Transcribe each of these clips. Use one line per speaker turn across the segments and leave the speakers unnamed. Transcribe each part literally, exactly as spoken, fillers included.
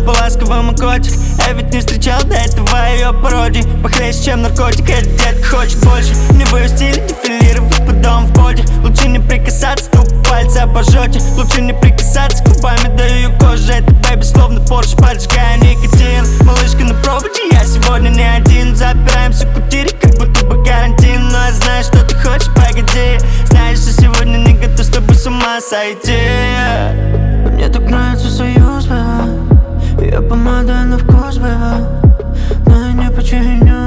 бы ласковым и котик. Я ведь не встречал до этого ее пародий. Похлеще, чем наркотик, эта детка хочет больше. Не в ее стиле дефилировать по дому в поде. Лучше не прикасаться, тупо пальцы обожжете. Лучше не прикасаться, губами даю ее кожу. Это бэйби, словно Порш, поджигая никотин. Малышка на проводе, я сегодня не один. Запираемся в квартире, как будто бы карантин. Но я знаю, что ты хочешь, погоди. Знаешь, что сегодня не готов с тобой с ума сойти. Мне так нравится союз, бэйба. Я помада на вкус, бэйба. Но я не починю.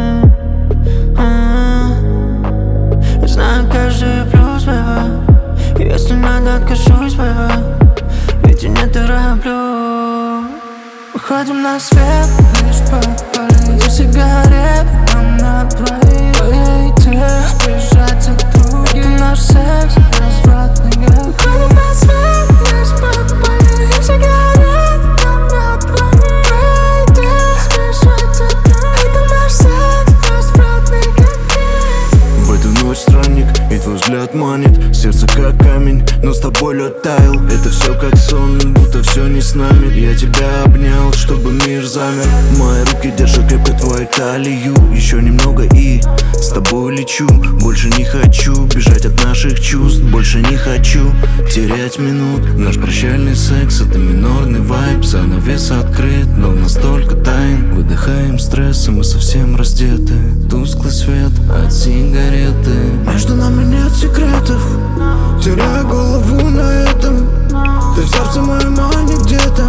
Я знаю каждый плюс, бэйба. Если надо, откажусь, бэйба. Ведь я не тороплю. Выходим на свет, лишь попали за сигарет. Нам на двоих выйти, сбежать от других. Это наш секс, развратный грех. Выходим на свет, лишь попали за сигарет. Нам на двоих выйти, сбежать от других. Это наш секс, развратный грех.
В эту ночь странник, и твой взгляд манит. Сердце как камень, но с тобой лед таял. Это все как сон, будто все не с нами. Я тебя обнял, чтобы мир замер. Мои руки держат крепко твою талию. Еще немного и с тобой лечу. Больше не хочу бежать от наших чувств. Больше не хочу терять минут. Наш прощальный секс — это минорный вайб. Занавес открыт, но настолько тайн. Выдыхаем стресс, и мы совсем раздеты. Тусклый свет от сигареты.
Между нами нет секретов. Теряю голову на этом. Ты в сердце моем, а не где-то,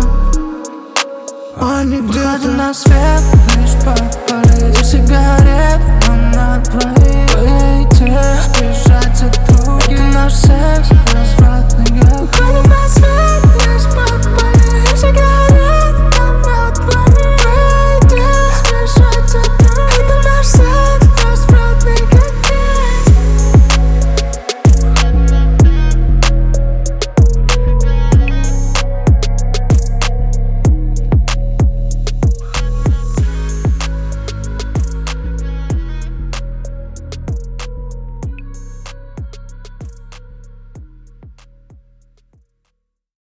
а не где-то.
Выходим на свет, лишь попали за сигарет. Нам на двоих выйти, сбежать от других. Это наш секс.